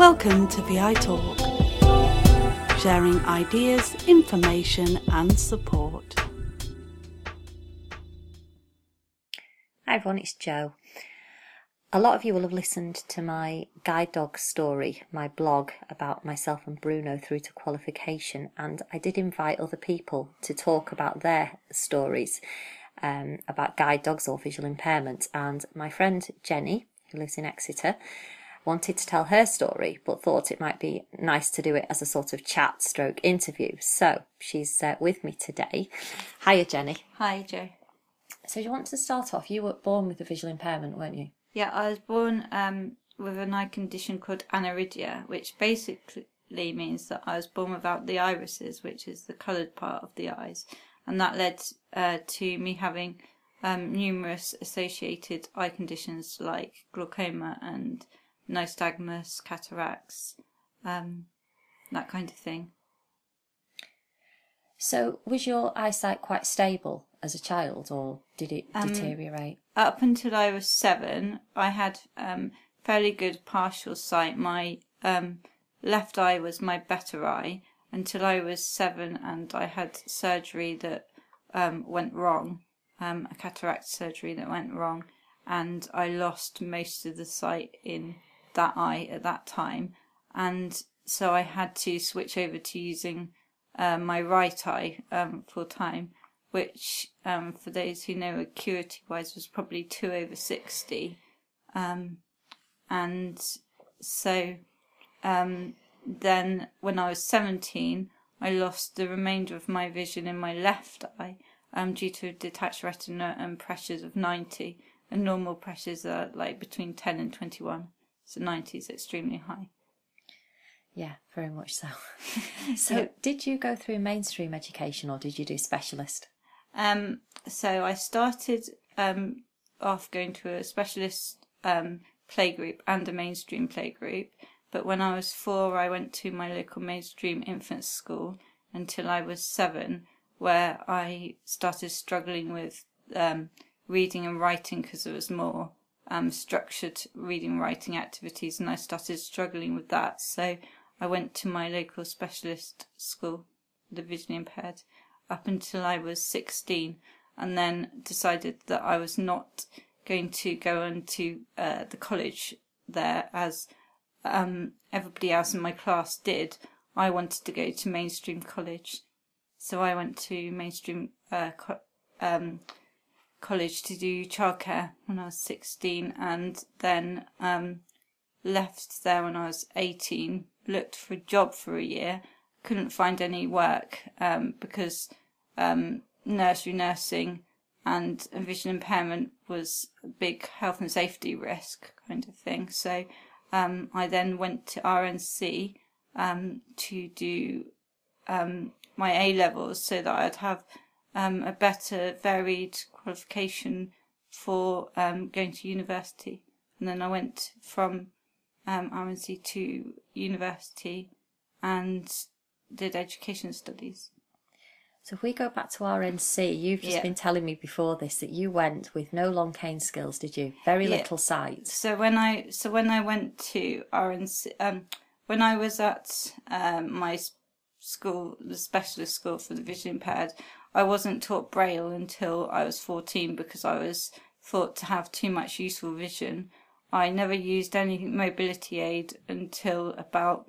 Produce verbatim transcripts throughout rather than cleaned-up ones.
Welcome to V I Talk, sharing ideas, information and support. Hi everyone, it's Jo. A lot of you will have listened to my guide dog story, my blog about myself and Bruno through to qualification, and I did invite other people to talk about their stories um, about guide dogs or visual impairment. And my friend Jenny, who lives in Exeter, wanted to tell her story but thought it might be nice to do it as a sort of chat stroke interview. So she's uh, with me today. Hiya Jenny. Hi Jo. So you want to start off, you were born with a visual impairment, weren't you? Yeah, I was born um, with an eye condition called aniridia, which basically means that I was born without the irises, which is the coloured part of the eyes. And that led uh, to me having um, numerous associated eye conditions like glaucoma and nystagmus, cataracts, um, that kind of thing. So was your eyesight quite stable as a child, or did it Um, deteriorate? Up until I was seven, I had um, fairly good partial sight. My um, left eye was my better eye until I was seven, and I had surgery that um, went wrong, um, a cataract surgery that went wrong, and I lost most of the sight in that eye at that time. And so I had to switch over to using uh, my right eye um, full time, which um, for those who know acuity wise was probably two over sixty. Um, and so um, then when I was seventeen, I lost the remainder of my vision in my left eye um, due to detached retina and pressures of ninety. And normal pressures are like between ten and twenty-one. So ninety is extremely high. Yeah, very much so. So Yeah. Did you go through mainstream education or did you do specialist? Um, so I started um, off going to a specialist um, playgroup and a mainstream playgroup. But when I was four, I went to my local mainstream infant school until I was seven, where I started struggling with um, reading and writing because there was more um, structured reading and writing activities, and I started struggling with that. So I went to my local specialist school, the visually impaired, up until I was sixteen, and then decided that I was not going to go on to uh, the college there as um, everybody else in my class did. I wanted to go to mainstream college. So I went to mainstream uh, co- um, college to do childcare when I was sixteen, and then um, left there when I was eighteen, looked for a job for a year, couldn't find any work um, because um, nursery nursing and vision impairment was a big health and safety risk kind of thing. So um, I then went to R N C um, to do um, my A-levels so that I'd have um, a better varied qualification for um, going to university. And then I went from um, R N C to university and did education studies. So if we go back to R N C, you've just Yeah. been telling me before this that you went with no long cane skills, did you? Very Yeah. little sight. So when I so when I went to R N C, um, when I was at um, my school, the specialist school for the visually impaired, I wasn't taught Braille until I was fourteen because I was thought to have too much useful vision. I never used any mobility aid until about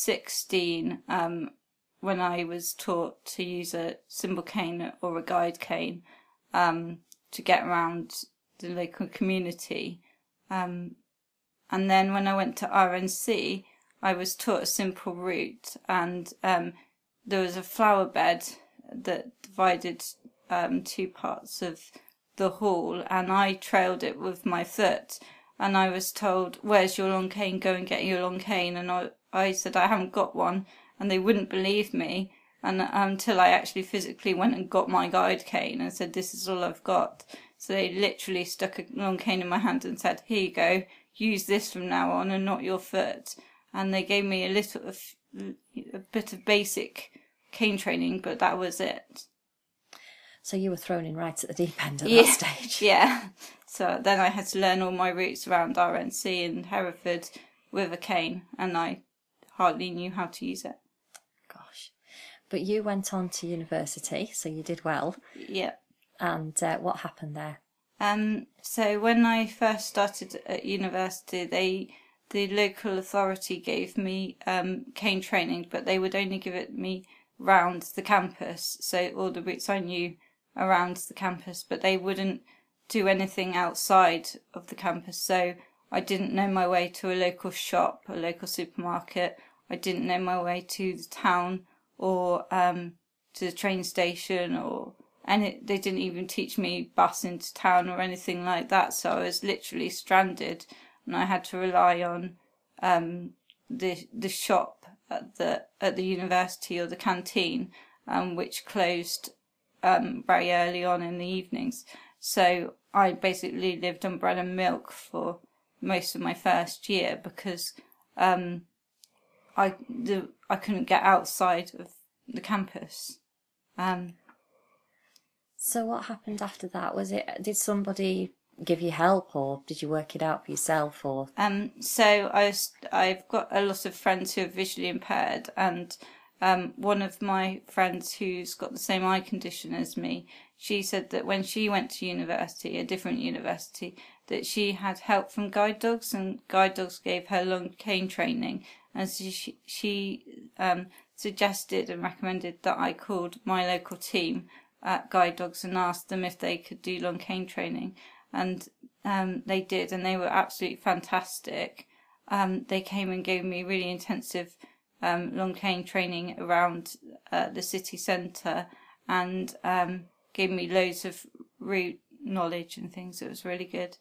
sixteen, um, when I was taught to use a symbol cane or a guide cane um, to get around the local community. Um, and then when I went to R N C, I was taught a simple route, and um, there was a flower bed that divided um, two parts of the hall, and I trailed it with my foot. And I was told, "Where's your long cane? Go and get your long cane." And I, I said, "I haven't got one." And they wouldn't believe me, and until I actually physically went and got my guide cane and said, "This is all I've got." So they literally stuck a long cane in my hand and said, "Here you go, use this from now on and not your foot." And they gave me a little, a bit of basic cane training, but that was it. So you were thrown in right at the deep end at Yeah. that stage. Yeah. So then I had to learn all my routes around R N C and Hereford, with a cane, and I hardly knew how to use it. Gosh. But you went on to university, so you did well. Yeah. And uh, what happened there? Um, so when I first started at university, they the local authority gave me um, cane training, but they would only give it me round the campus, so all the routes I knew around the campus, but they wouldn't do anything outside of the campus. So I didn't know my way to a local shop, a local supermarket. I didn't know my way to the town or um, to the train station, or and it, they didn't even teach me bus into town or anything like that. So I was literally stranded, and I had to rely on um, the the shop at the at the university, or the canteen, um, which closed um, very early on in the evenings. So I basically lived on bread and milk for most of my first year, because um, I the I couldn't get outside of the campus. Um, so what happened after that? Was it did somebody give you help, or did you work it out for yourself? Or um, so I was, I've got a lot of friends who are visually impaired, and um, one of my friends who's got the same eye condition as me, she said that when she went to university, a different university, that she had help from guide dogs, and guide dogs gave her long cane training, and so she, she um, suggested and recommended that I called my local team at guide dogs and asked them if they could do long cane training. And um, they did, and they were absolutely fantastic. Um, they came and gave me really intensive um, long cane training around uh, the city centre, and um, gave me loads of route knowledge and things. It was really good.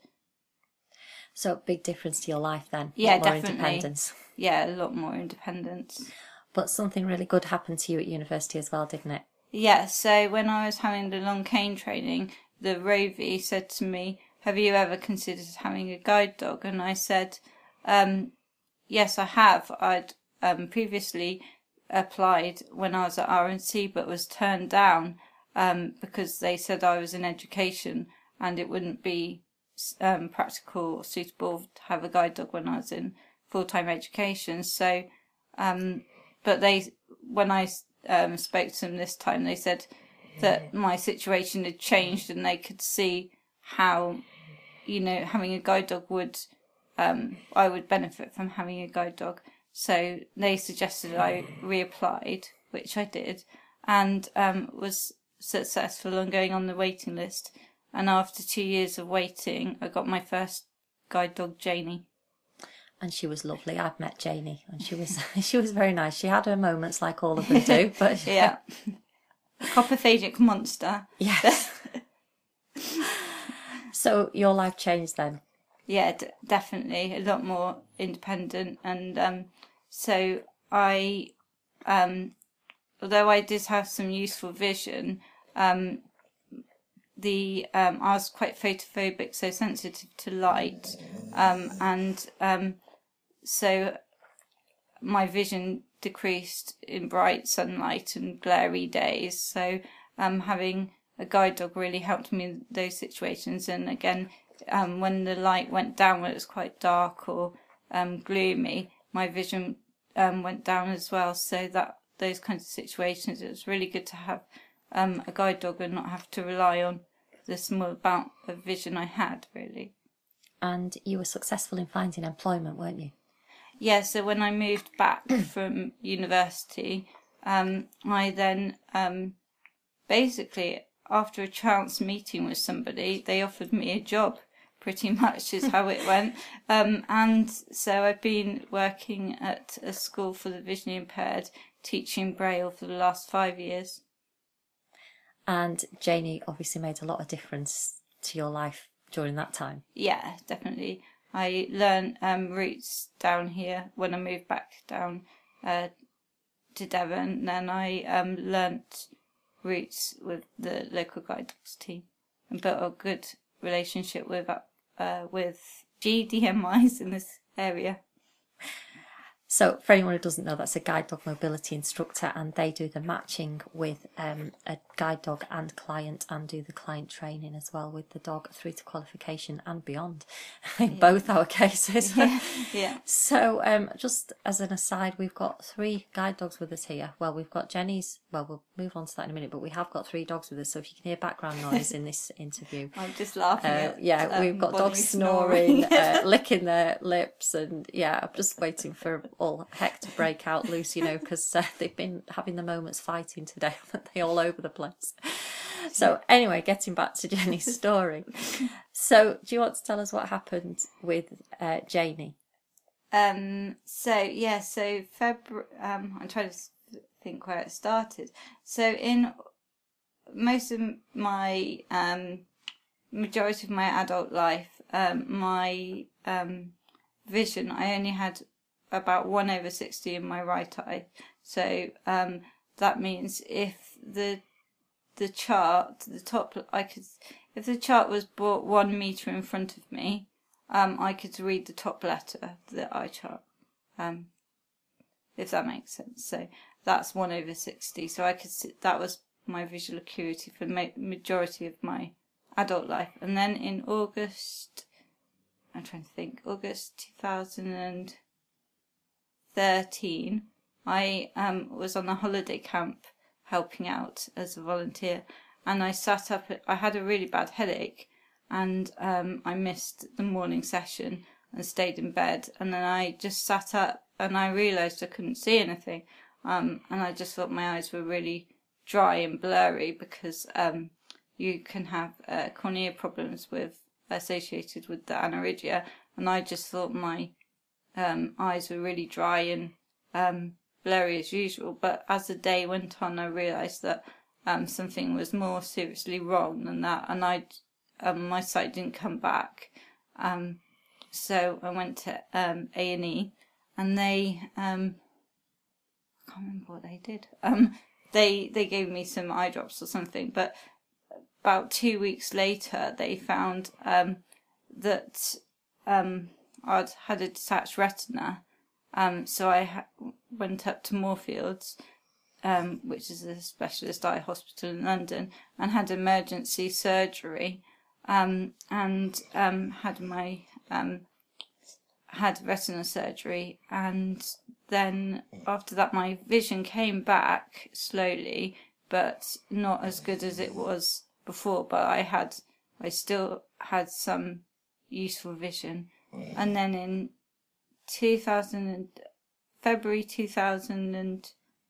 So big difference to your life then. Yeah, more definitely. Independence. Yeah, a lot more independence. But something really good happened to you at university as well, didn't it? Yeah, so when I was having the long cane training, the Rovie said to me, have you ever considered having a guide dog? And I said, um, yes, I have. I'd um, previously applied when I was at R and C, but was turned down um, because they said I was in education and it wouldn't be um, practical or suitable to have a guide dog when I was in full-time education. So, um, but they, when I um, spoke to them this time, they said that my situation had changed and they could see how, you know, having a guide dog would, um, I would benefit from having a guide dog. So they suggested I reapplied, which I did, and um, was successful on going on the waiting list. And after two years of waiting, I got my first guide dog, Janie. And she was lovely. I've met Janie, and she was she was very nice. She had her moments, like all of them do, but yeah, a coprophagic monster. Yes. So your life changed then? Yeah, d- definitely a lot more independent, and um, so I, um, although I did have some useful vision, um, the um, I was quite photophobic, so sensitive to light, um, and um, so my vision decreased in bright sunlight and glary days. So um, having a guide dog really helped me in those situations. And again, um, when the light went down, when it was quite dark or um, gloomy, my vision um, went down as well. So that those kinds of situations, it was really good to have um, a guide dog and not have to rely on the small amount of vision I had, really. And you were successful in finding employment, weren't you? Yeah, so when I moved back from university, um, I then um, basically, after a chance meeting with somebody, they offered me a job, pretty much is how it went. Um, and so I've been working at a school for the visually impaired, teaching Braille for the last five years. And Janie obviously made a lot of difference to your life during that time. Yeah, definitely. I learned um, routes down here when I moved back down uh, to Devon. Then I um, learnt routes with the local guide dogs team and built a good relationship with uh, with G D M Is in this area. So for anyone who doesn't know, that's a guide dog mobility instructor, and they do the matching with um, a guide dog and client, and do the client training as well with the dog through to qualification and beyond in yeah. both our cases. Yeah. yeah. So um, just as an aside, we've got three guide dogs with us here. Well, we've got Jenny's, well, we'll move on to that in a minute, but we have got three dogs with us. So if you can hear background noise in this interview. I'm just laughing uh, at Yeah, um, we've got Bonnie dogs snoring, snoring. uh, licking their lips, and yeah, I'm just waiting for all heck to break out loose, you know, because uh, they've been having the moments fighting today, aren't they, all over the place. So anyway, getting back to Jenny's story. So do you want to tell us what happened with uh, Janie? Um. So yeah. So February. Um. I'm trying to think where it started. So in most of my um, majority of my adult life, um, my um, vision, I only had about one over sixty in my right eye. So um, that means if the the chart, the top, I could, if the chart was brought one meter in front of me, um, I could read the top letter, the eye chart, um, if that makes sense. So that's one over sixty. So I could see, that was my visual acuity for the majority of my adult life. And then in August, I'm trying to think, August two thousand thirteen, I um, was on a holiday camp helping out as a volunteer, and I sat up, I had a really bad headache, and um, I missed the morning session and stayed in bed, and then I just sat up and I realised I couldn't see anything, um, and I just thought my eyes were really dry and blurry because um, you can have uh, cornea problems with associated with the aniridia, and I just thought my um, eyes were really dry and um, blurry as usual. But as the day went on, I realised that um, something was more seriously wrong than that, and I um, my sight didn't come back. Um, so I went to um, A and E, and they um, I can't remember what they did. Um, they they gave me some eye drops or something, but about two weeks later, they found um, that um, I'd had a detached retina. Um, so I ha- went up to Moorfields, um, which is a specialist eye hospital in London, and had emergency surgery, um, and um, had my um, had retina surgery, and then after that my vision came back slowly, but not as good as it was before. But I had, I still had some useful vision, and then in two thousand February two thousand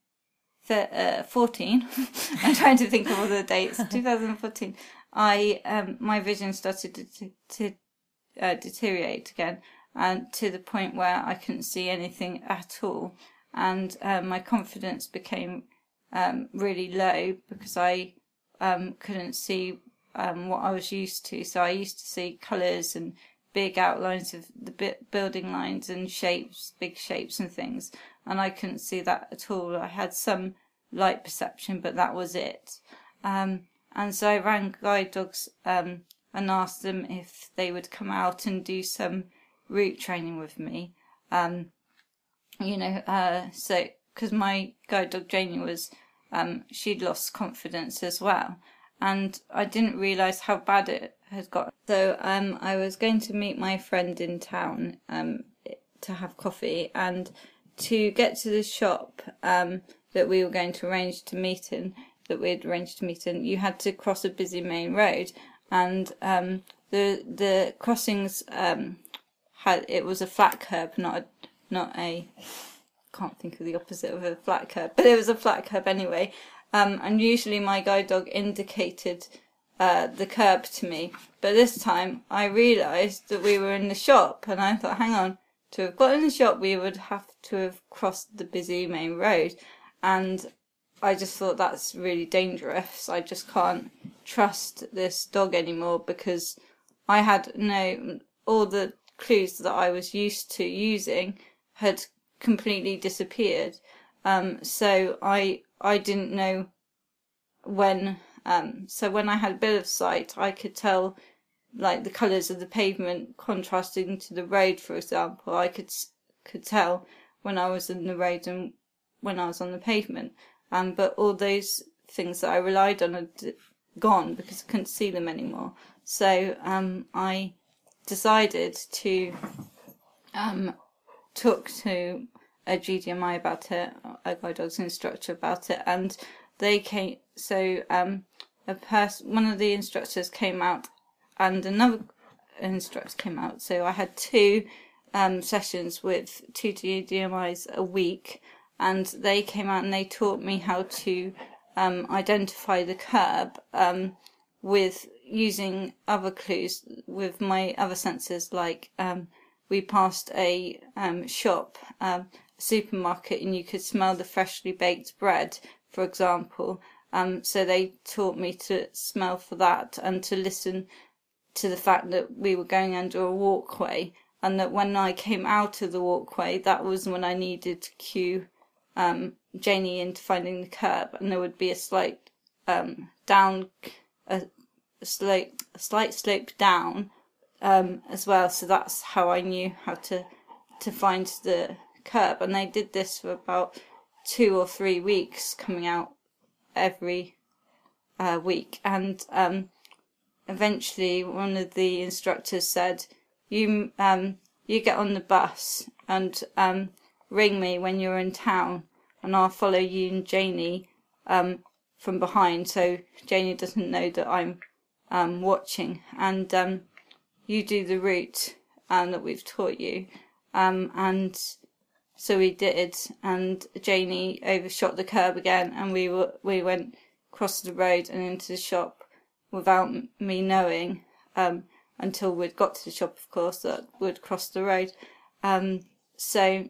fourteen, I'm trying to think of all the dates. twenty fourteen, I um my vision started to to uh, deteriorate again, and to the point where I couldn't see anything at all, and um, my confidence became um really low because I um couldn't see um what I was used to. So I used to see colours and big outlines of the building lines and shapes, big shapes and things, and I couldn't see that at all. I had some light perception, but that was it. Um, and so I rang guide dogs um, and asked them if they would come out and do some route training with me. Um, you know, uh, so because my guide dog Janie was, um, she'd lost confidence as well, and I didn't realise how bad it had got. So um, I was going to meet my friend in town um, to have coffee, and to get to the shop um, that we were going to arrange to meet in, that we had arranged to meet in, you had to cross a busy main road, and um, the the crossings um, had, it was a flat curb, not a not a can't think of the opposite of a flat curb, but it was a flat curb anyway. Um, and usually my guide dog indicated uh, the curb to me, but this time I realised that we were in the shop, and I thought, hang on, to have got in the shop we would have to have crossed the busy main road, and I just thought that's really dangerous. I just can't trust this dog anymore because I had no, all the clues that I was used to using had completely disappeared. Um, so I I didn't know when. Um, so when I had a bit of sight, I could tell, like the colours of the pavement contrasting to the road, for example. I could could tell when I was in the road and when I was on the pavement. Um, but all those things that I relied on had gone because I couldn't see them anymore. So um, I decided to um, talk to a G D M I about it, a guide dogs instructor about it, and they came. So um, a person, one of the instructors came out, and another instructor came out. So I had two um, sessions with two G D M Is a week, and they came out and they taught me how to um, identify the curb um, with using other clues with my other senses. Like um, we passed a um, shop. Um, supermarket, and you could smell the freshly baked bread, for example. Um, so they taught me to smell for that and to listen to the fact that we were going under a walkway, and that when I came out of the walkway, that was when I needed to cue um, Janie into finding the curb, and there would be a slight um, down, a, a, slope, a slight slope down um, as well. So that's how I knew how to to find the curb, and they did this for about two or three weeks, coming out every uh, week. And um, eventually, one of the instructors said, "You um, you get on the bus and um, ring me when you're in town, and I'll follow you and Janie um, from behind, so Janie doesn't know that I'm um, watching. And um, you do the route um, that we've taught you." Um, and so we did, and Janie overshot the curb again, and we were we went across the road and into the shop without me knowing, um, until we'd got to the shop, of course, that we'd crossed the road. Um, so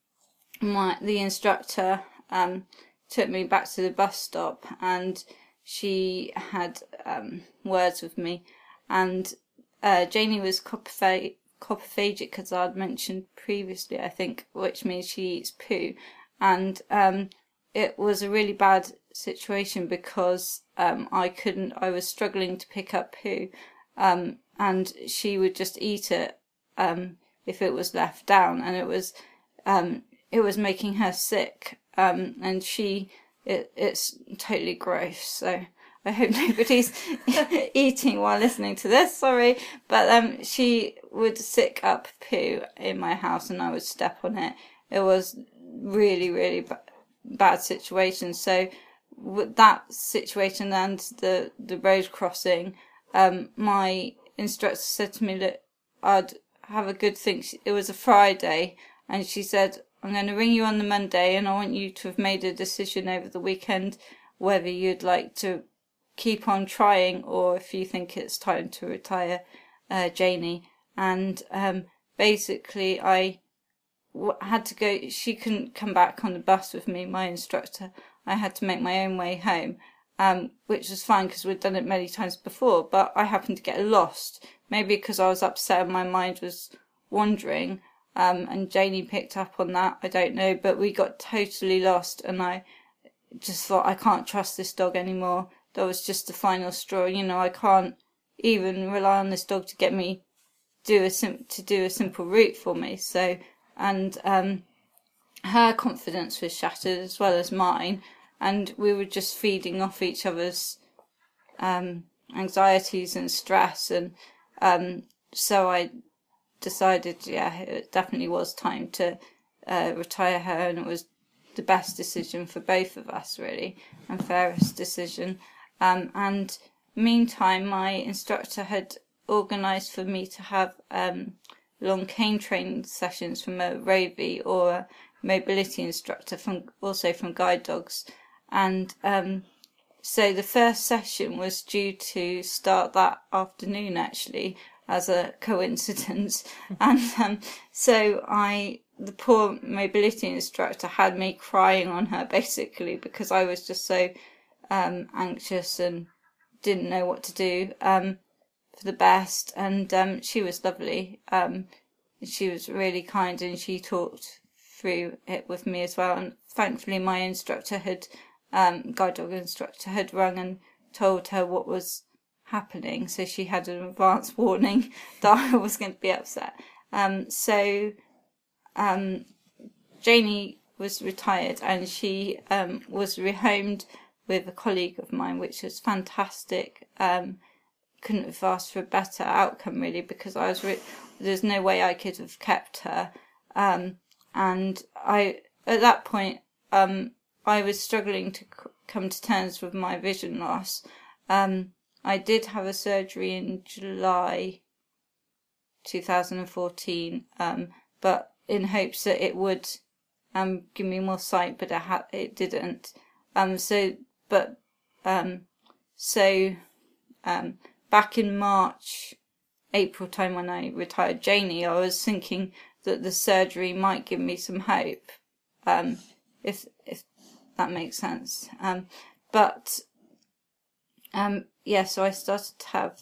my the instructor um, took me back to the bus stop, and she had um, words with me, and uh, Janie was coprophagic. coprophagic, as I'd mentioned previously, I think, which means she eats poo. And um, it was a really bad situation because um, I couldn't, I was struggling to pick up poo, um, and she would just eat it um, if it was left down, and it was um, it was making her sick, um, and she, it, it's totally gross, so I hope nobody's eating while listening to this, sorry. But um, she would sick up poo in my house and I would step on it. It was really, really b- bad situation. So with that situation and the, the road crossing, um, my instructor said to me that I'd have a good think. It was a Friday, and she said, "I'm going to ring you on the Monday, and I want you to have made a decision over the weekend whether you'd like to keep on trying or if you think it's time to retire uh, Janie." And um, basically I w- had to go, she couldn't come back on the bus with me, my instructor. I had to make my own way home, um, which was fine because we'd done it many times before, but I happened to get lost, maybe because I was upset and my mind was wandering, um, and Janie picked up on that, I don't know, but we got totally lost, and I just thought, I can't trust this dog anymore. That was just the final straw. You know, I can't even rely on this dog to get me do a sim- to do a simple route for me. So, and um, her confidence was shattered as well as mine, and we were just feeding off each other's um, anxieties and stress. And um, so I decided, yeah, it definitely was time to uh, retire her, and it was the best decision for both of us, really, and fairest decision. Um, and meantime, my instructor had organised for me to have um, long cane training sessions from a Rovi or a mobility instructor, from also from Guide Dogs. And um, so the first session was due to start that afternoon, actually, as a coincidence. and um, so I, the poor mobility instructor had me crying on her, basically, because I was just so um, anxious and didn't know what to do um, for the best. And um, she was lovely. Um, she was really kind, and she talked through it with me as well. And thankfully, my instructor had, um, guide dog instructor, had rung and told her what was happening, so she had an advance warning that I was going to be upset. Um, so um, Janie was retired, and she um, was rehomed with a colleague of mine, which was fantastic. Um, couldn't have asked for a better outcome, really, because I was re- there's no way I could have kept her. Um, and I, at that point, um, I was struggling to c- come to terms with my vision loss. Um, I did have a surgery in July two thousand fourteen, um, but in hopes that it would um, give me more sight, but it, ha- it didn't. Um, so, but, um, so, um, back in March, April time when I retired Janie, I was thinking that the surgery might give me some hope, um, if, if that makes sense. Um, but, um, yeah, so I started to have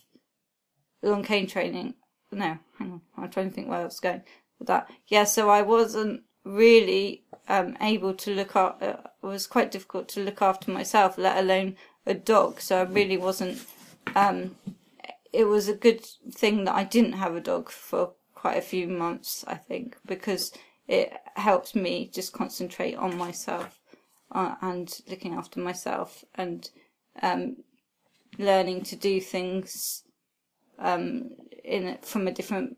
long cane training. No, hang on, I'm trying to think where I was going with that. Yeah, so I wasn't really um, able to look after, uh, it was quite difficult to look after myself, let alone a dog. So I really wasn't, um, it was a good thing that I didn't have a dog for quite a few months, I think, because it helped me just concentrate on myself uh, and looking after myself and um, learning to do things um, in from a different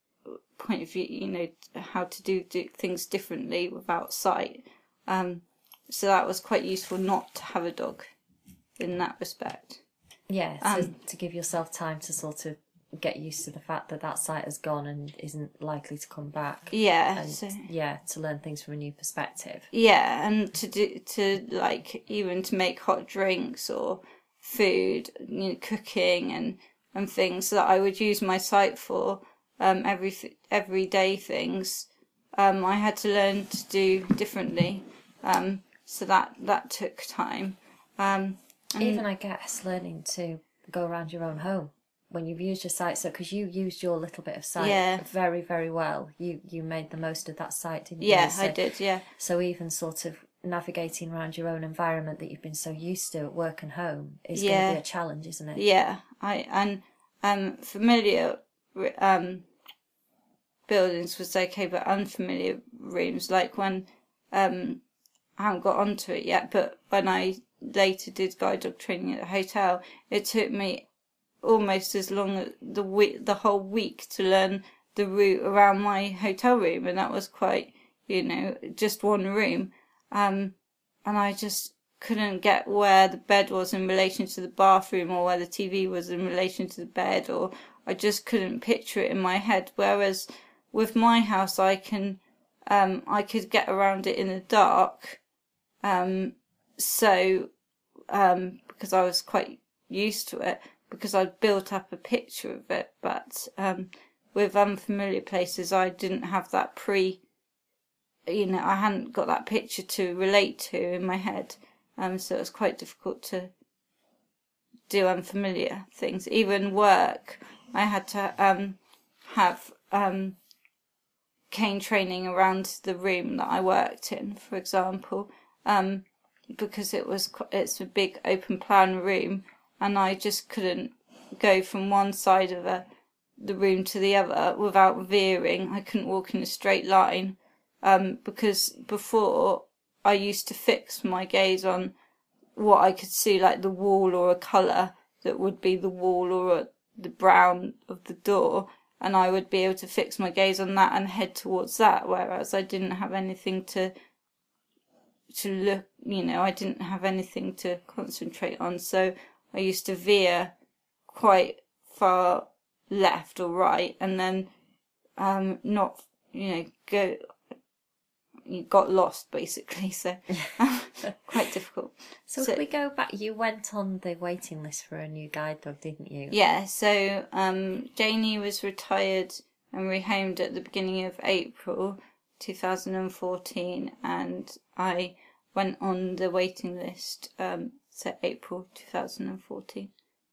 point of view, you know, how to do, do things differently without sight. Um, so that was quite useful not to have a dog in that respect. Yeah, so Um, to give yourself time to sort of get used to the fact that that sight has gone and isn't likely to come back. Yeah. And So, yeah, to learn things from a new perspective. yeah, and to do, to like, even to make hot drinks or food, you know, cooking and, and things that I would use my sight for, um, every, everyday things, um, I had to learn to do differently. Um, so that, that took time. Um, and Even, I guess, learning to go around your own home when you've used your sight, so because you used your little bit of sight Yeah. very, very well. You you made the most of that sight, didn't yeah, you? So, I did, yeah. So even sort of navigating around your own environment that you've been so used to at work and home is going Yeah. to be a challenge, isn't it? Yeah, I and um familiar um buildings was okay, but unfamiliar rooms, like when um I haven't got onto it yet, but when I later did guide dog training at the hotel, it took me almost as long as the week, the whole week to learn the route around my hotel room, and that was quite, you know, just one room, um, and I just couldn't get where the bed was in relation to the bathroom, or where the T V was in relation to the bed, or I just couldn't picture it in my head. Whereas with my house, I can, um, I could get around it in the dark. Um, so, um, because I was quite used to it, because I'd built up a picture of it, but, um, with unfamiliar places, I didn't have that pre, you know, I hadn't got that picture to relate to in my head. Um, so it was quite difficult to do unfamiliar things. Even work, I had to, um, have, um, cane training around the room that I worked in, for example. Um, because it was, it's a big open plan room, and I just couldn't go from one side of a, the room to the other without veering. I couldn't walk in a straight line, um, because before I used to fix my gaze on what I could see, like the wall or a colour that would be the wall or a, the brown of the door, and I would be able to fix my gaze on that and head towards that, whereas I didn't have anything to to look, you know, I didn't have anything to concentrate on, so I used to veer quite far left or right, and then um not, you know, go, you got lost basically, so quite difficult. So, So- if we go back, you went on the waiting list for a new guide dog, didn't you? Yeah, so um Janie was retired and rehomed at the beginning of April two thousand fourteen, and I went on the waiting list um so April two thousand fourteen.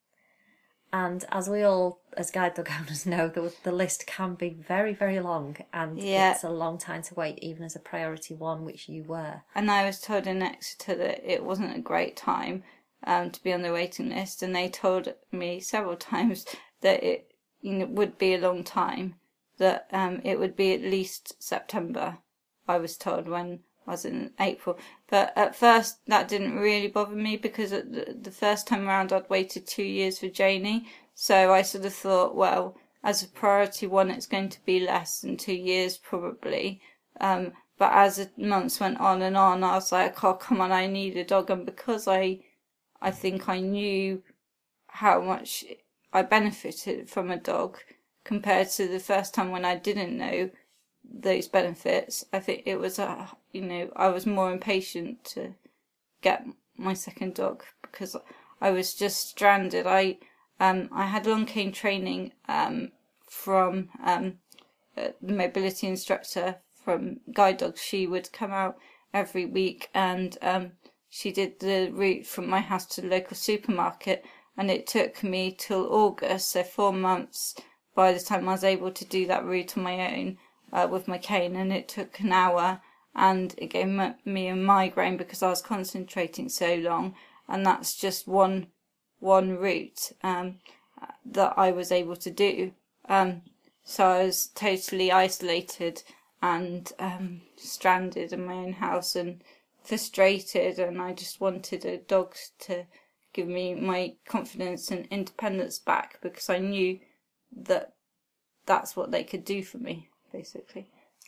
And as we all, as guide dog owners, know, the, the list can be very, very long, and Yeah. it's a long time to wait, even as a priority one, which you were. And I was told in Exeter that it wasn't a great time um, to be on the waiting list, and they told me several times that it, you know, would be a long time, that um, it would be at least September I was told when I was in April. But at first that didn't really bother me, because at the, the first time around I'd waited two years for Janie. So I sort of thought, well, as a priority one, it's going to be less than two years probably. Um, but as the months went on and on, I was like, oh, come on, I need a dog. And because I, I think I knew how much I benefited from a dog compared to the first time when I didn't know those benefits, I think it was, uh, you know, I was more impatient to get my second dog, because I was just stranded. I um I had long cane training um from um the mobility instructor from Guide Dogs. She would come out every week, and um she did the route from my house to the local supermarket, and it took me till August, so four months by the time I was able to do that route on my own uh, with my cane. And it took an hour, and it gave me a migraine because I was concentrating so long. And that's just one one route um, that I was able to do. Um, so I was totally isolated and um, stranded in my own house and frustrated, and I just wanted a dog to give me my confidence and independence back, because I knew that that's what they could do for me, basically.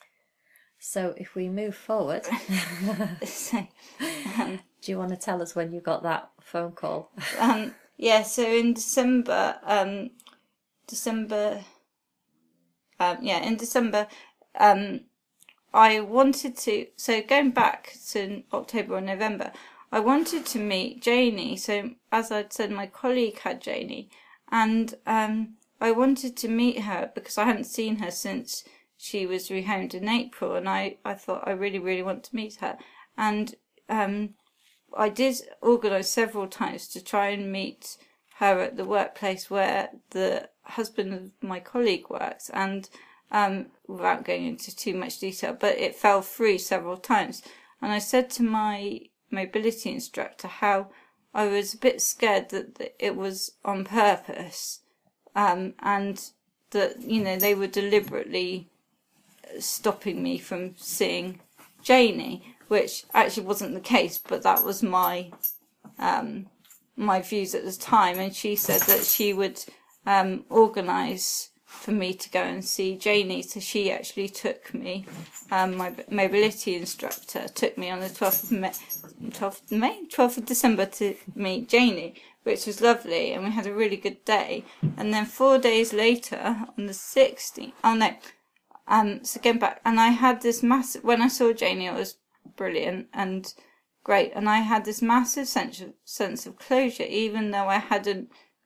So if we move forward, so, um, do you want to tell us when you got that phone call? um, yeah, so in December, um, December, um, yeah, in December, um, I wanted to, so going back to October or November, I wanted to meet Janie. So as I'd said, my colleague had Janie, and um, I wanted to meet her because I hadn't seen her since she was rehomed in April, and I, I thought I really, really want to meet her. And um, I did organise several times to try and meet her at the workplace where the husband of my colleague works, and um, without going into too much detail, but it fell through several times. And I said to my mobility instructor how I was a bit scared that it was on purpose, um, and that, you know, they were deliberately stopping me from seeing Janie, which actually wasn't the case, but that was my um, my views at the time. And she said that she would um, organise for me to go and see Janie. So she actually took me, um, my mobility instructor took me on the twelfth of May, twelfth of May, twelfth of December to meet Janie, which was lovely, and we had a really good day. And then four days later, on the sixteenth, oh no, um, so going back, and I had this massive, when I saw Janie, it was brilliant and great, and I had this massive sense of, sense of closure, even though I hadn't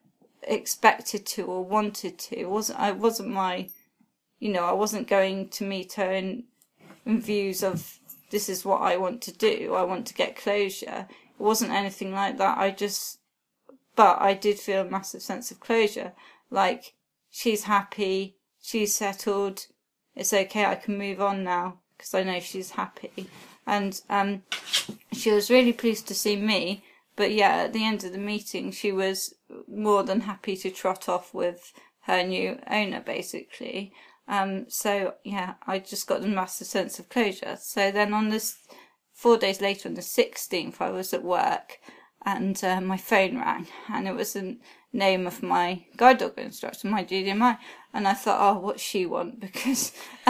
expected to or wanted to. It wasn't, I wasn't my, you know, I wasn't going to meet her in, in views of, this is what I want to do, I want to get closure. It wasn't anything like that. I just, but I did feel a massive sense of closure. Like, she's happy, she's settled, it's okay, I can move on now, because I know she's happy. And um, she was really pleased to see me, but yeah, at the end of the meeting, she was more than happy to trot off with her new owner, basically. Um, so yeah, I just got a massive sense of closure. So then on this, four days later, on the sixteenth, I was at work, and uh, my phone rang, and it was the name of my guide dog instructor, my G D M I, and I thought, oh, what's she want? Because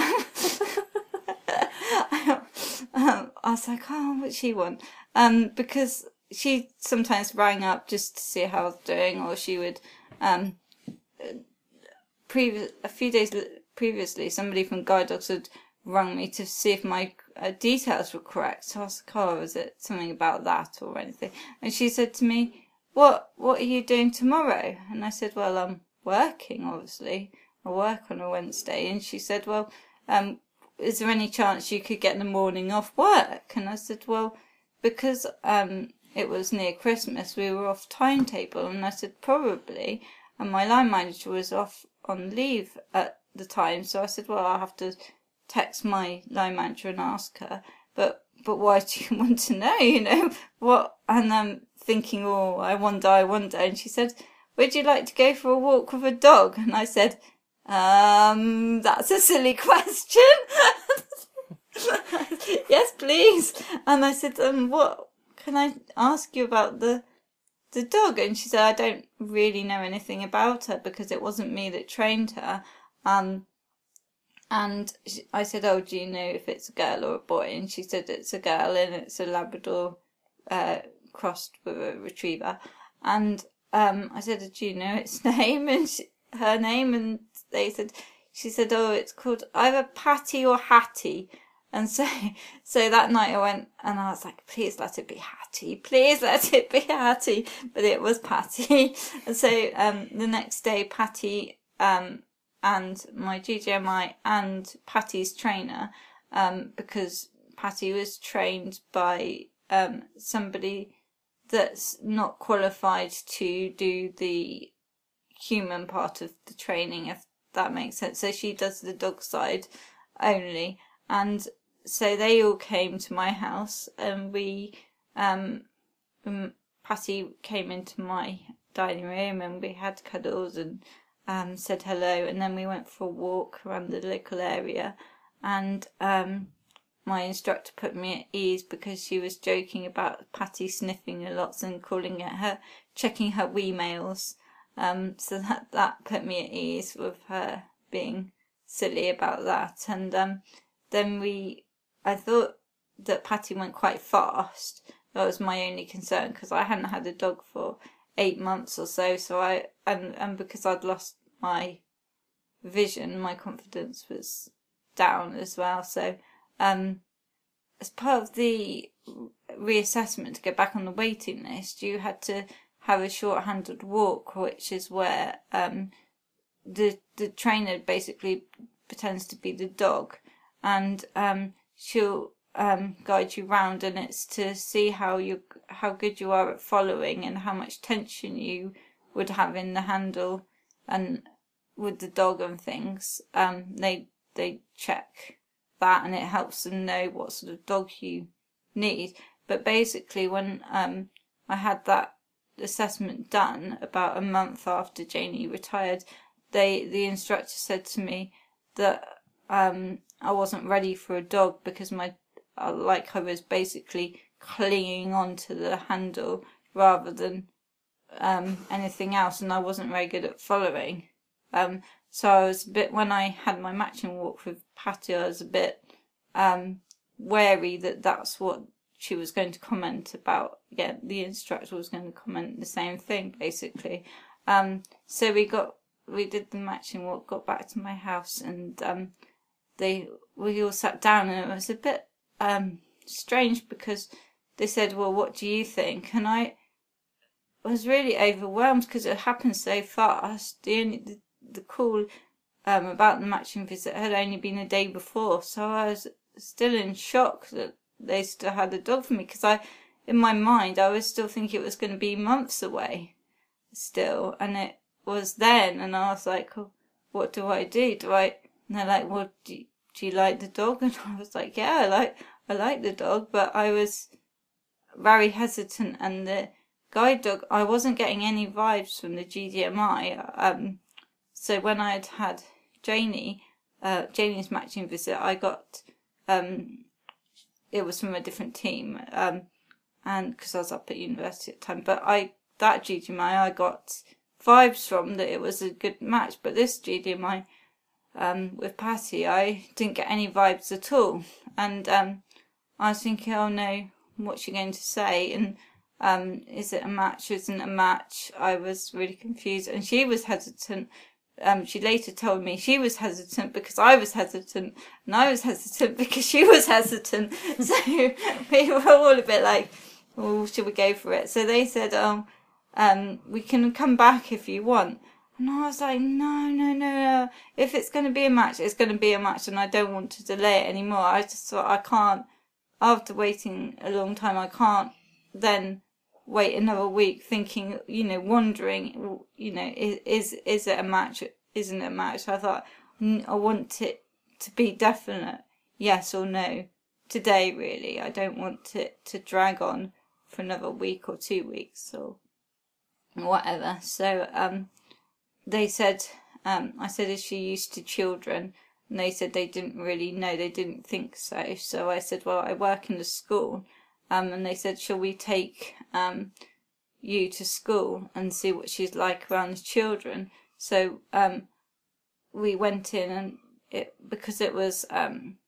um, I was like, oh, what's she want? Um, because she sometimes rang up just to see how I was doing, or she would, um, previous a few days previously, somebody from Guide Dogs had rung me to see if my uh, details were correct. So I was like, oh, was it something about that or anything? And she said to me, what, what are you doing tomorrow? And I said, well, I'm working, obviously. I work on a Wednesday. And she said, well, um, is there any chance you could get the morning off work? And I said, well, because, um, it was near Christmas, we were off timetable. And I said, probably. And my line manager was off on leave at the time. So I said, well, I'll have to text my line manager and ask her. But, but why do you want to know, you know, what? And I'm thinking, oh, I wonder, I wonder. And she said, would you like to go for a walk with a dog? And I said, um, that's a silly question. Yes, please. And I said, um, what can I ask you about the the dog? And she said, I don't really know anything about her because it wasn't me that trained her. Um, and she, I said, oh, do you know if it's a girl or a boy? And she said it's a girl and it's a Labrador uh, crossed with a retriever. And um, I said, do you know its name and she, her name? And they said, she said, oh, it's called either Patty or Hattie. And so, so that night I went and I was like, please let it be Hattie, please let it be Hattie. But it was Patty. And so um, the next day, Patty um, and my G D M I and Patty's trainer, um, because Patty was trained by um, somebody that's not qualified to do the human part of the training, if that makes sense. So she does the dog side only. And so they all came to my house and we, um, um, Patty came into my dining room and we had cuddles and um, said hello, and then we went for a walk around the local area, and um, my instructor put me at ease because she was joking about Patty sniffing a lot and calling it her, checking her wee mails. Um, so that, that put me at ease with her being silly about that. And um, then we, I thought that Patty went quite fast. That was my only concern because I hadn't had a dog for eight months or so. So I, and, and because I'd lost my vision, my confidence was down as well. So, um, as part of the reassessment to get back on the waiting list, you had to have a short-handed walk, which is where um, the the trainer basically pretends to be the dog, and um, she'll um, guide you round, and it's to see how you how good you are at following and how much tension you would have in the handle and with the dog and things. Um, they they check that, and it helps them know what sort of dog you need. But basically, when um, I had that assessment done about a month after Janie retired, they the instructor said to me that um, I wasn't ready for a dog because my uh, like I was basically clinging on to the handle rather than um, anything else, and I wasn't very good at following. Um, so I was a bit, when I had my matching walk with Patty, I was a bit um, wary that that's what she was going to comment about. Yeah, the instructor was going to comment the same thing, basically. Um, so we got, we did the matching walk, got back to my house, and um, they, we all sat down, and it was a bit um, strange because they said, well, what do you think? And I was really overwhelmed because it happened so fast. The only, the, the call um, about the matching visit had only been a day before, so I was still in shock that they still had a dog for me, because I, in my mind, I was still thinking it was going to be months away still, and it was then, and I was like, oh, what do I do? Do I, and they're like, well, do you, do you like the dog? And I was like, yeah, I like, I like the dog, but I was very hesitant, and the guide dog, I wasn't getting any vibes from the G D M I, um, so when I had had Janie, uh, Janie's matching visit, I got, um, it was from a different team, um, and because I was up at university at the time, but I, that G D M I, I got vibes from that it was a good match, but this G D M I, um, with Patty, I didn't get any vibes at all, and, um, I was thinking, oh no, what's she going to say, and, um, is it a match, isn't it a match? I was really confused, and she was hesitant. Um, she later told me she was hesitant because I was hesitant, and I was hesitant because she was hesitant. So we were all a bit like, oh, should we go for it? So they said, oh, um, we can come back if you want. And I was like, no, no, no, no. If it's going to be a match, it's going to be a match, and I don't want to delay it anymore. I just thought I can't, after waiting a long time, I can't then wait another week thinking, you know, wondering, you know, is is, is it a match? Isn't it a match? I thought, I want it to be definite, yes or no, today, really. I don't want it to drag on for another week or two weeks or whatever. So um, they said, um, I said, is she used to children? And they said they didn't really know, they didn't think so. So I said, well, I work in the school. Um, and they said, shall we take um, you to school and see what she's like around the children? So um, we went in, and it because it was um,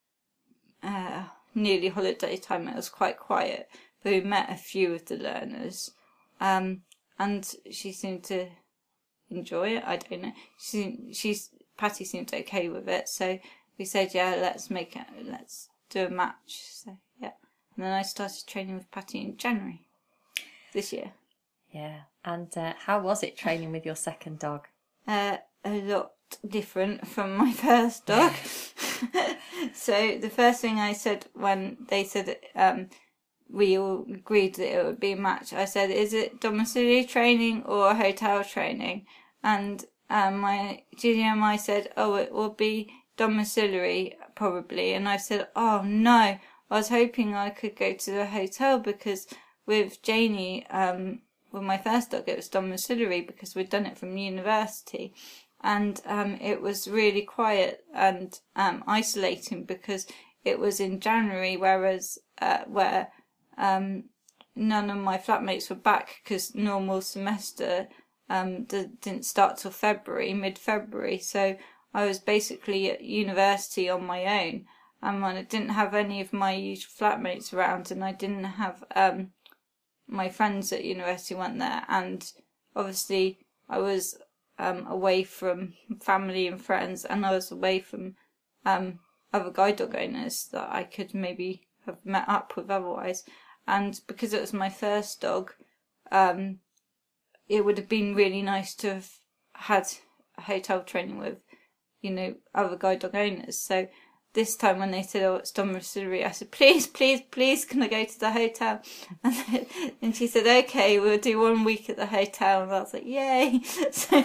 uh, nearly holiday time, it was quite quiet. But we met a few of the learners, um, and she seemed to enjoy it. I don't know. She, she's Patty seemed okay with it, so we said, yeah, let's make it, let's do a match. So yeah, and then I started training with Patty in January this year. Yeah, and uh, how was it training with your second dog? Uh, a lot different from my first dog. So the first thing I said when they said um, we all agreed that it would be a match, I said, is it domiciliary training or hotel training? And Um, my G D M I said, oh, it will be domiciliary, probably. And I said, oh, no. I was hoping I could go to the hotel because with Janie, um, with my first dog, it was domiciliary because we'd done it from university. And um, it was really quiet and um, isolating because it was in January, whereas uh, where um, none of my flatmates were back because normal semester Um, didn't start till February, mid-February, so I was basically at university on my own, and um, I didn't have any of my usual flatmates around, and I didn't have um, my friends at university weren't there, and obviously I was um, away from family and friends, and I was away from um, other guide dog owners that I could maybe have met up with otherwise, and because it was my first dog, um, it would have been really nice to have had a hotel training with, you know, other guide dog owners. So this time when they said, oh, it's domiciliary, I said, please, please, please, can I go to the hotel? And, then, and she said, okay, we'll do one week at the hotel. And I was like, yay. So,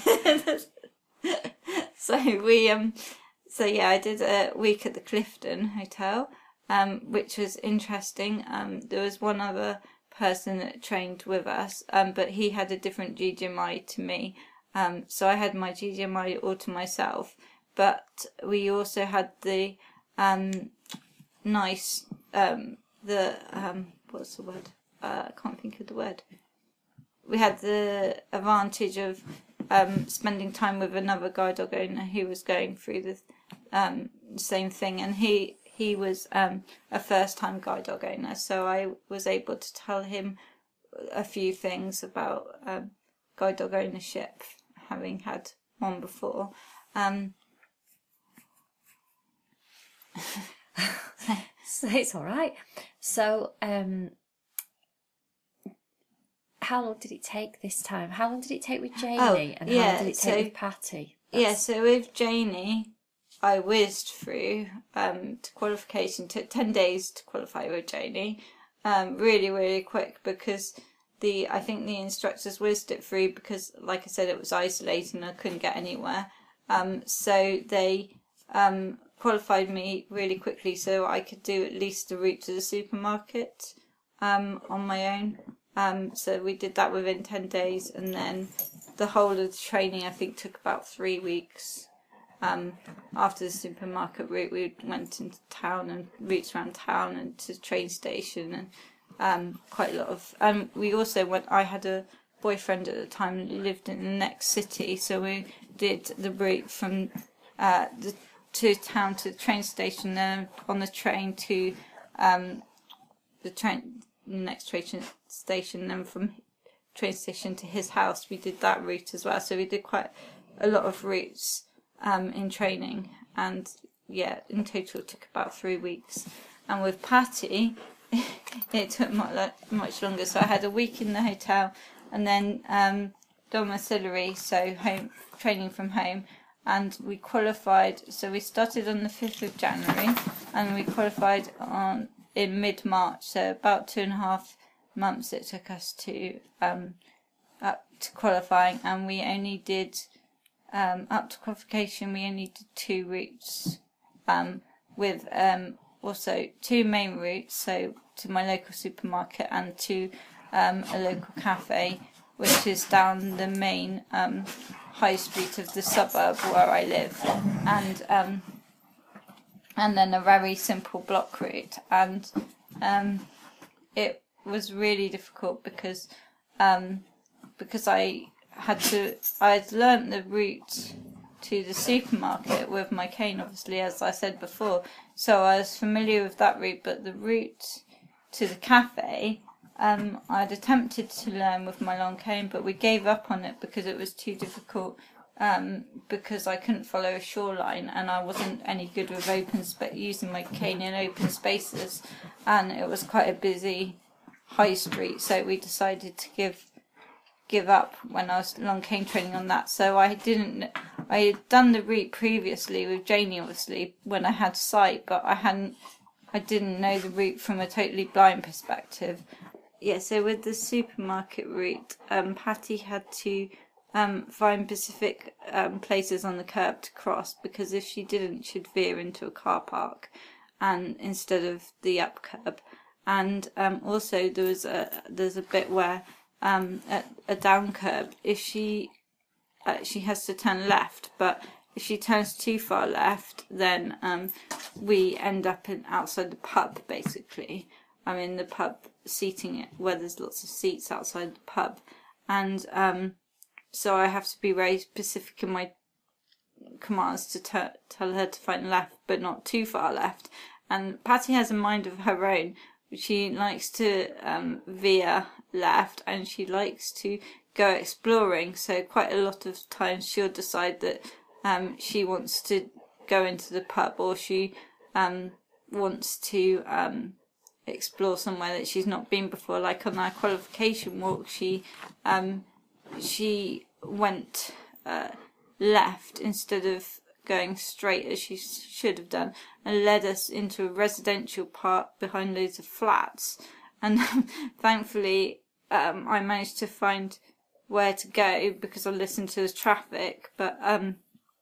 so we, um, so yeah, I did a week at the Clifton Hotel, um, which was interesting. Um, there was one other person that trained with us, um, but he had a different G D M I to me, um, so I had my G D M I all to myself, but we also had the um, nice um, the um, what's the word uh, I can't think of the word we had the advantage of um, spending time with another guide dog owner who was going through the um, same thing, and he He was um, a first-time guide dog owner, so I was able to tell him a few things about um, guide dog ownership, having had one before. Um, so it's all right. So, um, how long did it take this time? How long did it take with Janie, oh, and yeah, how long did it take so, with Patty? That's... Yeah, so with Janie, I whizzed through um, to qualification. Took ten days to qualify with Janie. Um, really, really quick because the I think the instructors whizzed it through because, like I said, it was isolating and I couldn't get anywhere. Um, so they um, qualified me really quickly so I could do at least the route to the supermarket um, on my own. Um, so we did that within ten days, and then the whole of the training I think took about three weeks. Um, after the supermarket route, we went into town and routes around town and to the train station, and um, quite a lot of. And um, we also went. I had a boyfriend at the time who lived in the next city, so we did the route from uh, the to town to the train station, then on the train to um, the train the next train station, then from train station to his house. We did that route as well, so we did quite a lot of routes. Um, in training, and yeah, in total it took about three weeks. And with Patty, it took much, much longer. So I had a week in the hotel, and then um, domiciliary, so home training from home, and we qualified. So we started on the fifth of January, and we qualified on in mid March. So about two and a half months it took us to um, up to qualifying, and we only did. Um, up to qualification, we only did two routes, um, with um, also two main routes, so to my local supermarket and to um, a local cafe, which is down the main um, high street of the suburb where I live, and um, and then a very simple block route, and um, it was really difficult because um, because I had to I'd learnt the route to the supermarket with my cane, obviously, as I said before, so I was familiar with that route, but the route to the cafe um, I'd attempted to learn with my long cane, but we gave up on it because it was too difficult, um, because I couldn't follow a shoreline and I wasn't any good with open spa- using my cane in open spaces, and it was quite a busy high street, so we decided to give give up when I was long cane training on that. So I didn't I had done the route previously with Janie, obviously, when I had sight, but I hadn't I didn't know the route from a totally blind perspective. Yeah, so with the supermarket route, um, Patty had to um, find specific um, places on the curb to cross, because if she didn't, she'd veer into a car park, and instead of the up curb. And um, also there was a there's a bit where um, at a down curb, if she uh, she has to turn left, but if she turns too far left, then um, we end up in outside the pub, basically. I'm in the pub seating it where there's lots of seats outside the pub, and um, so I have to be very specific in my commands to t- tell her to find left, but not too far left. And Patty has a mind of her own. She likes to um, veer left, and she likes to go exploring. So quite a lot of times she'll decide that um, she wants to go into the pub, or she um, wants to um, explore somewhere that she's not been before. Like on our qualification walk, she um, she went uh, left instead of going straight as she should have done, and led us into a residential park behind loads of flats. And thankfully um, I managed to find where to go because I listened to the traffic. But um,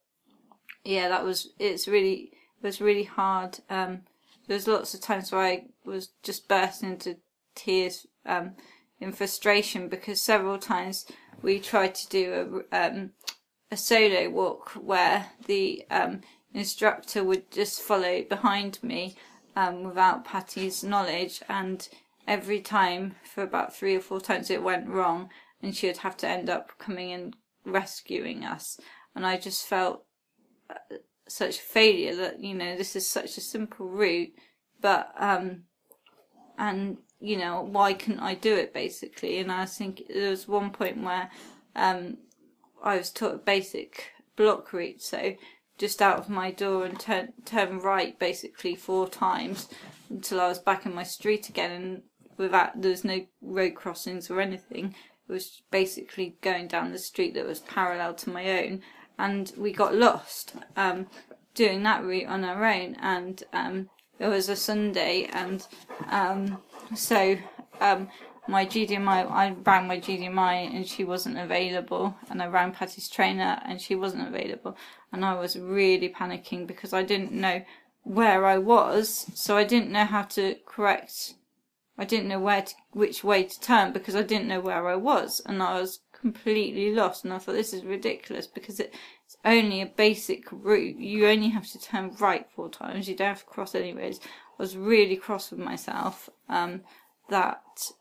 yeah, that was it's really it was really hard. Um, There's lots of times where I was just bursting into tears um, in frustration, because several times we tried to do a, um, a solo walk where the um, instructor would just follow behind me um, without Patty's knowledge, and every time, for about three or four times, it went wrong, and she would have to end up coming and rescuing us. And I just felt Uh, such a failure that, you know, this is such a simple route, but um and you know, why couldn't I do it, basically? And I think there was one point where um I was taught a basic block route, so just out of my door and turn turn right basically four times until I was back in my street again, and without there was no road crossings or anything. It was basically going down the street that was parallel to my own. And we got lost um, doing that route on our own, and um, it was a Sunday, and um, so um, my G D M I, I rang my G D M I and she wasn't available, and I rang Patty's trainer and she wasn't available, and I was really panicking because I didn't know where I was, so I didn't know how to correct, I didn't know where to, which way to turn, because I didn't know where I was, and I was completely lost. And I thought, this is ridiculous, because it, it's only a basic route. You only have to turn right four times. You don't have to cross any roads. I was really cross with myself um, that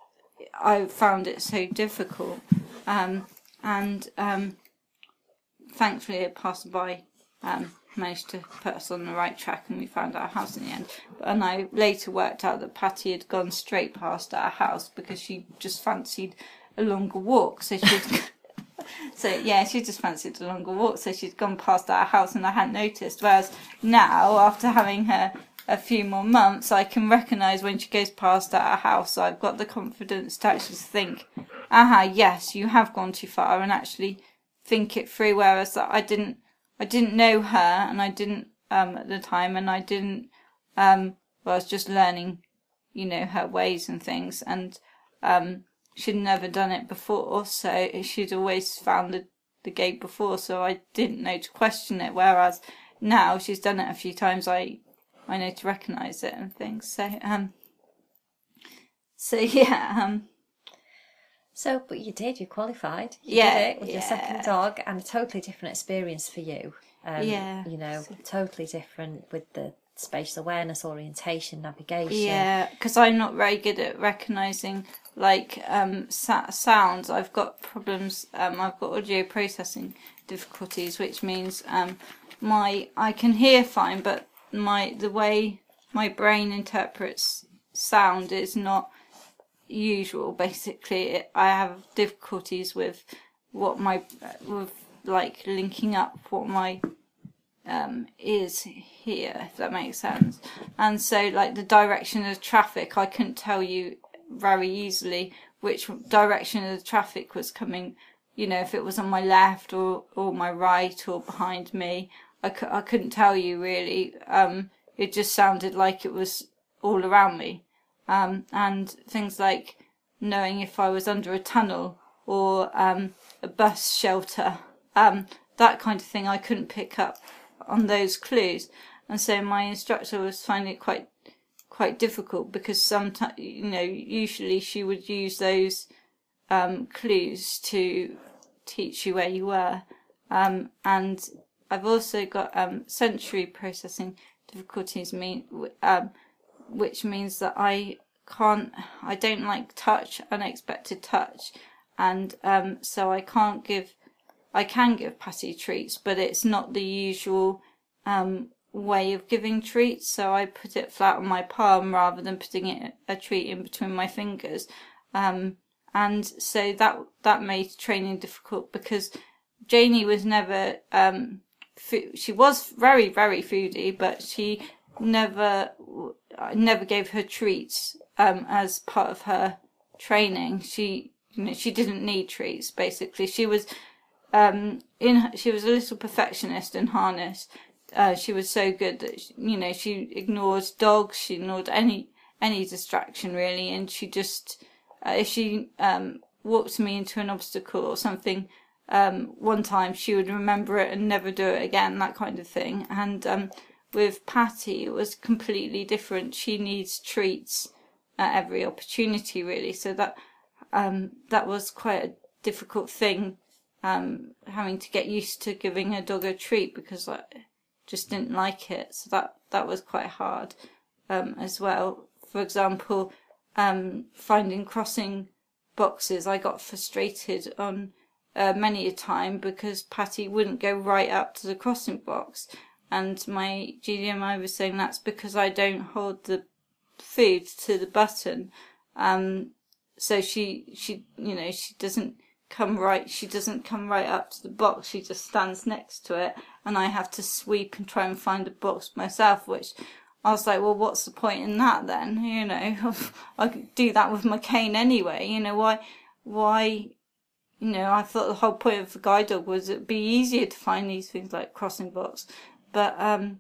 I found it so difficult. Um, and um, thankfully, a passerby um, managed to put us on the right track, and we found our house in the end. And I later worked out that Patty had gone straight past our house because she just fancied a longer walk, so she'd so yeah she just fancied a longer walk, so she'd gone past our house and I hadn't noticed. Whereas now, after having her a few more months, I can recognise when she goes past our house, so I've got the confidence to actually think, aha, yes, you have gone too far, and actually think it through. Whereas I didn't I didn't know her, and I didn't um at the time, and I didn't um well I was just learning, you know, her ways and things, and um she'd never done it before, so she'd always found the, the gate before, so I didn't know to question it. Whereas now she's done it a few times, I I know to recognise it and things. So um, so yeah, um, So, but you did, you qualified. You Yeah, did it with yeah. your second dog, and a totally different experience for you. Um, Yeah. You know, totally different with the spatial awareness, orientation, navigation. Yeah, because I'm not very good at recognising like um sa- sounds. I've got problems. Um, I've got audio processing difficulties, which means um my I can hear fine, but my the way my brain interprets sound is not usual. Basically, it, I have difficulties with what my with like linking up what my um is here, if that makes sense. And so like the direction of traffic, I couldn't tell you very easily which direction of the traffic was coming, you know, if it was on my left or or my right or behind me. I, cu- I couldn't tell you really. Um it just sounded like it was all around me. Um and things like knowing if I was under a tunnel or um a bus shelter, um that kind of thing, I couldn't pick up on those clues. And so my instructor was finding it quite quite difficult, because sometimes, you know, usually she would use those um clues to teach you where you were. Um and I've also got um sensory processing difficulties, mean um which means that I can't I don't like touch, unexpected touch, and um so I can't give I can give Patty treats, but it's not the usual um, way of giving treats. So I put it flat on my palm rather than putting it a treat in between my fingers, um, and so that that made training difficult, because Janie was never um, fo- she was very very foodie, but she never I never gave her treats um, as part of her training. She you know she didn't need treats. Basically, she was. Um, in she was a little perfectionist in harness. Uh, she was so good that she, you know she ignored dogs, she ignored any any distraction really, and she just uh, if she um, walked me into an obstacle or something um, one time, she would remember it and never do it again, that kind of thing. And um, with Patty, it was completely different. She needs treats at every opportunity really, so that um, that was quite a difficult thing. Um, having to get used to giving a dog a treat, because I just didn't like it. So that, that was quite hard um, as well. For example, um, finding crossing boxes, I got frustrated on uh, many a time because Patty wouldn't go right up to the crossing box. And my G D M I was saying that's because I don't hold the food to the button. Um, so she, she, you know, she doesn't come right she doesn't come right up to the box, she just stands next to it, and I have to sweep and try and find a box myself, which I was like, well, what's the point in that then? You know, I could do that with my cane anyway. You know, why why you know, I thought the whole point of the guide dog was it'd be easier to find these things like crossing box. But um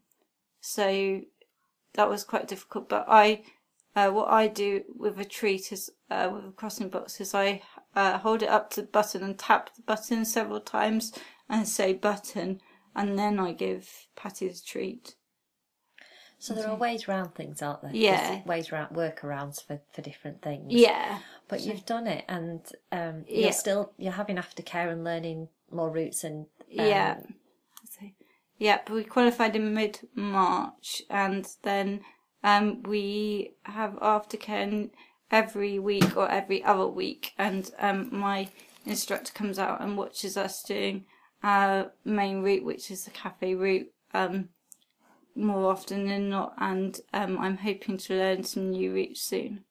so that was quite difficult. But I uh, what I do with a treat is uh, with a crossing box is I Uh, hold it up to the button and tap the button several times and say button, and then I give Patty the treat. So there are ways around things, aren't there? Yeah. There's ways around workarounds for, for different things. Yeah. But so, you've done it, and um, yeah. you're still you're having aftercare and learning more routes and um, yeah. So, yeah, but we qualified in mid March, and then um, we have aftercare every week or every other week, and um, my instructor comes out and watches us doing our main route, which is the cafe route, um, more often than not, and um, I'm hoping to learn some new routes soon.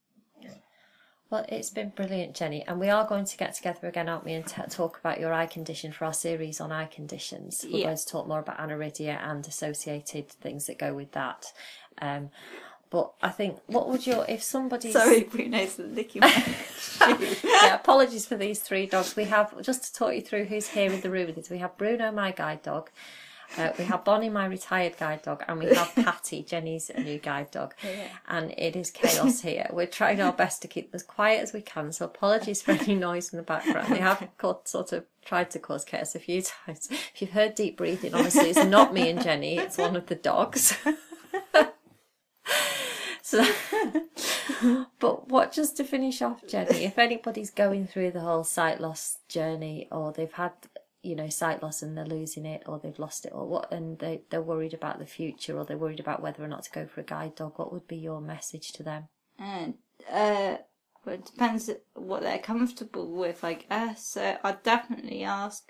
Well, it's been brilliant, Jenny, and we are going to get together again, aren't we, and t- talk about your eye condition for our series on eye conditions. We're yeah. going to talk more about aniridia and associated things that go with that. Um, But I think, what would your, if somebody's... Sorry, Bruno's licking my shoe. Yeah, apologies for these three dogs. We have, just to talk you through who's here in the room with us, we have Bruno, my guide dog, uh, we have Bonnie, my retired guide dog, and we have Patty, Jenny's new guide dog. Yeah. And it is chaos here. We're trying our best to keep them as quiet as we can, so apologies for any noise in the background. They have caught, sort of tried to cause chaos a few times. If you've heard deep breathing, honestly, it's not me and Jenny, it's one of the dogs. So, But what, just to finish off, Jenny, if anybody's going through the whole sight loss journey, or they've had, you know, sight loss and they're losing it, or they've lost it, or what, and they, they're worried about the future, or they're worried about whether or not to go for a guide dog, what would be your message to them? And uh, well, it depends what they're comfortable with, I guess. So I'd definitely ask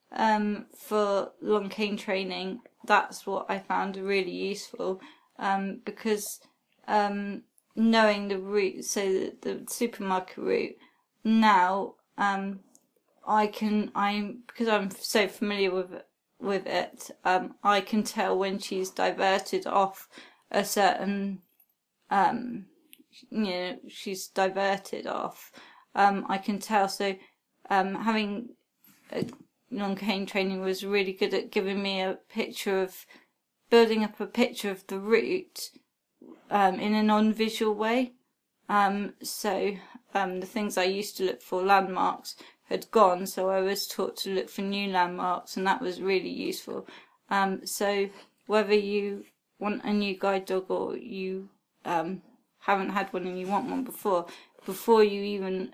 um, for long cane training. That's what I found really useful, um, because um, knowing the route, so the, the supermarket route, now um, I can, I'm because I'm so familiar with it, with it, um, I can tell when she's diverted off a certain, um, you know, she's diverted off. Um, I can tell. So um, having a long cane training was really good at giving me a picture of, building up a picture of the route um, in a non-visual way. Um, so um, the things I used to look for, landmarks, had gone, so I was taught to look for new landmarks, and that was really useful. Um, so whether you want a new guide dog or you um, haven't had one and you want one before, before you even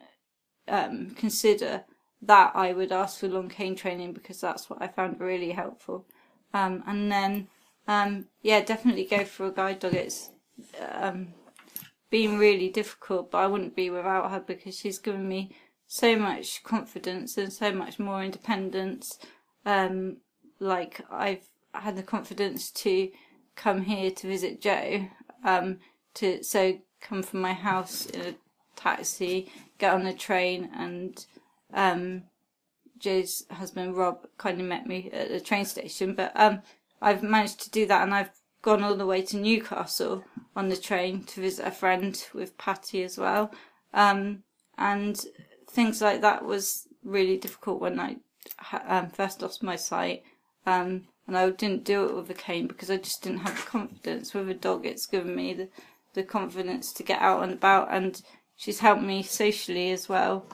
um, consider that, I would ask for long cane training, because that's what I found really helpful. Um, and then, um, yeah, definitely go for a guide dog. It's um, been really difficult, but I wouldn't be without her, because she's given me so much confidence and so much more independence. Um, like, I've had the confidence to come here to visit Joe, um, to so come from my house in a taxi, get on the train, and um, Joe's husband Rob kindly met me at the train station. But um, I've managed to do that, and I've gone all the way to Newcastle on the train to visit a friend with Patty as well. Um, and things like that was really difficult when I um, first lost my sight. Um, and I didn't do it with a cane because I just didn't have the confidence. With a dog, it's given me the, the confidence to get out and about, and she's helped me socially as well,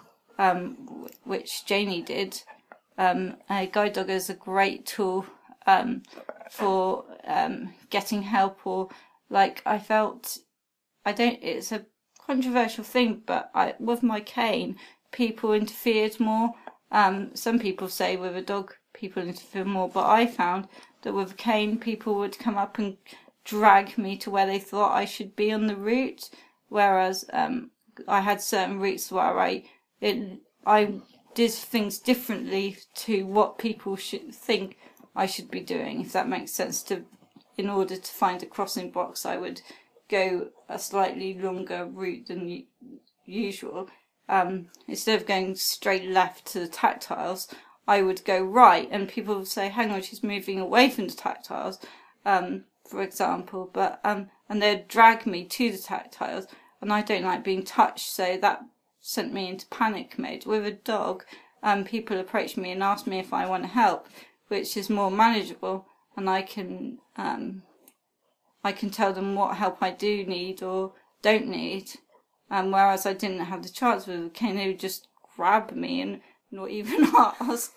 um, which Janie did. Um, a guide dog is a great tool um, for um, getting help, or like I felt, I don't, it's a controversial thing, but I, with my cane, people interfered more. Um, some people say with a dog, people interfere more, but I found that with a cane, people would come up and drag me to where they thought I should be on the route, whereas um, I had certain routes where I it, I did things differently to what people should think I should be doing, if that makes sense. To in order to find a crossing box, I would go a slightly longer route than usual. Um, instead of going straight left to the tactiles, I would go right, and people would say, hang on, she's moving away from the tactiles, um, for example, but um, and they'd drag me to the tactiles, and I don't like being touched, so that sent me into panic mode. With a dog, um, people approach me and ask me if I want help, which is more manageable, and I can um, I can tell them what help I do need or don't need. Um, whereas I didn't have the chance with a cane, they would just grab me and not even ask.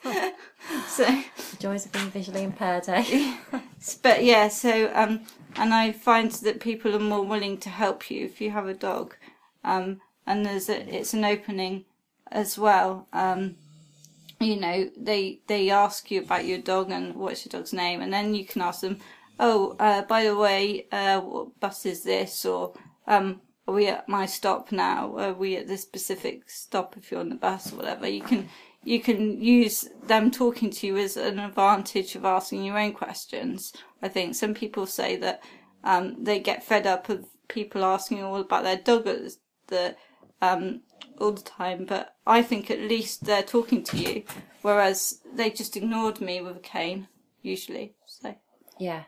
So the joys of being visually impaired, eh? But yeah, so um, and I find that people are more willing to help you if you have a dog, um, and there's a, it's an opening as well. Um, you know, they they ask you about your dog and what's your dog's name, and then you can ask them, oh, uh, by the way, uh, what bus is this, or um. Are we at my stop now? Are we at this specific stop if you're on the bus or whatever? You can you can use them talking to you as an advantage of asking your own questions. I think some people say that um, they get fed up of people asking all about their dog the, um, all the time, but I think at least they're talking to you, whereas they just ignored me with a cane, usually. So yeah.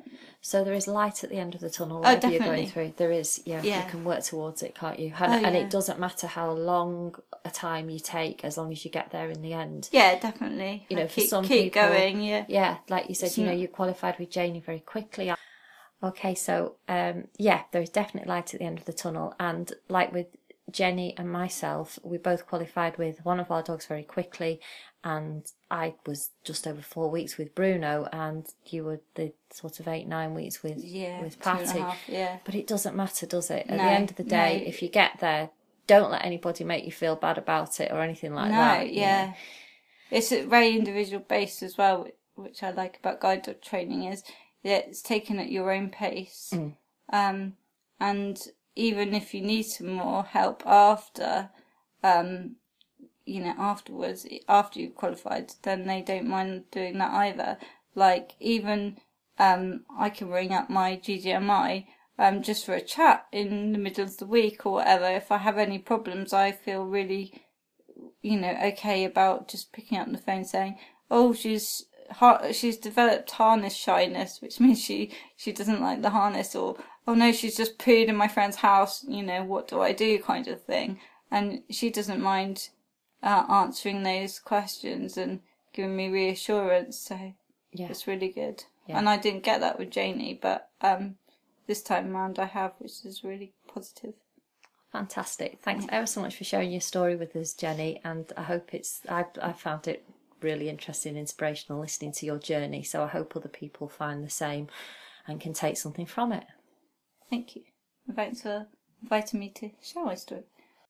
So there is light at the end of the tunnel, Oh, whatever you're definitely. going through. There is, yeah, Yeah. you can work towards it, can't you? And, Oh, and yeah. it doesn't matter how long a time you take, as long as you get there in the end. Yeah, definitely. You know, Like, for keep, some keep people- going. Yeah. Yeah, like you said, It's you know, not- you qualified with Janie very quickly. Okay, so um, yeah, there is definite light at the end of the tunnel, and like with Jenny and myself, we both qualified with one of our dogs very quickly, and I was just over four weeks with Bruno, and you were the sort of eight, nine weeks with, yeah, with Patty. Two and a half, yeah. But it doesn't matter, does it? At No, the end of the day, no. if you get there, don't let anybody make you feel bad about it or anything like no, that. yeah. You know? It's very individual based as well, which I like about guide dog training, is that it's taken at your own pace. Mm. Um, and even if you need some more help after, um, you know, afterwards, after you've qualified, then they don't mind doing that either. Like, even um, I can ring up my G D M I um, just for a chat in the middle of the week or whatever. If I have any problems, I feel really, you know, okay about just picking up the phone saying, oh, she's she's developed harness shyness, which means she, she doesn't like the harness, or, oh no, she's just pooed in my friend's house, you know, what do I do, kind of thing. And she doesn't mind uh, answering those questions and giving me reassurance, so Yeah. it's really good. Yeah. And I didn't get that with Janie, but um, this time round I have, which is really positive. Fantastic. Thanks ever so much for sharing your story with us, Jenny, and I hope it's, I, I found it really interesting and inspirational listening to your journey, so I hope other people find the same and can take something from it. Thank you. And thanks for inviting me to share my story.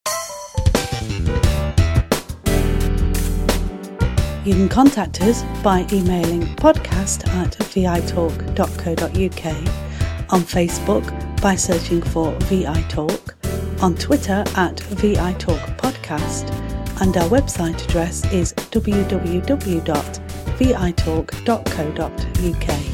You can contact us by emailing podcast at vitalk dot co dot uk, on Facebook by searching for vitalk, on Twitter at vitalkpodcast, and our website address is w w w dot vitalk dot co dot uk.